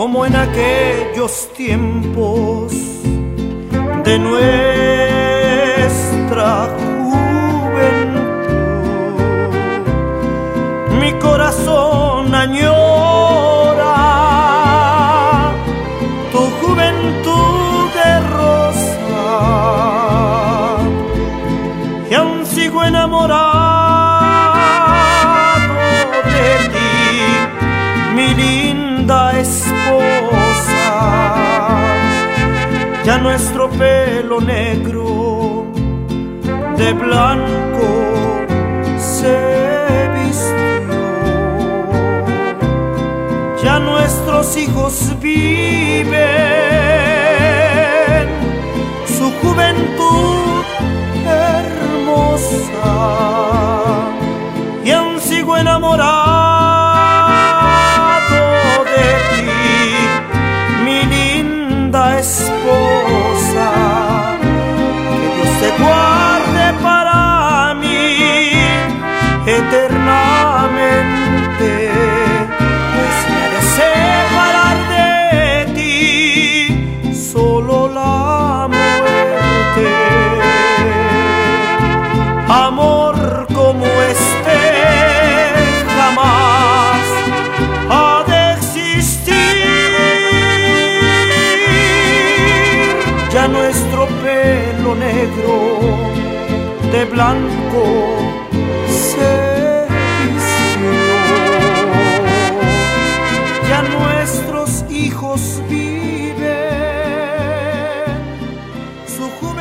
como en aquellos tiempos de nuestra juventud. Mi corazón añora tu juventud de rosa, y aún sigo enamorado de ti, mi linda esposa. Ya nuestro pelo negro de blanco se vistió, ya nuestros hijos viven su juventud hermosa, y aún sigo enamorado de ti, mi linda esposa. Que Dios te guarde para mí eternamente, pues me ha de separar de ti solo la muerte. Amor como este jamás ha de existir. Ya nuestro pelo negro de blanco se vistió, ya nuestros hijos viven su juventud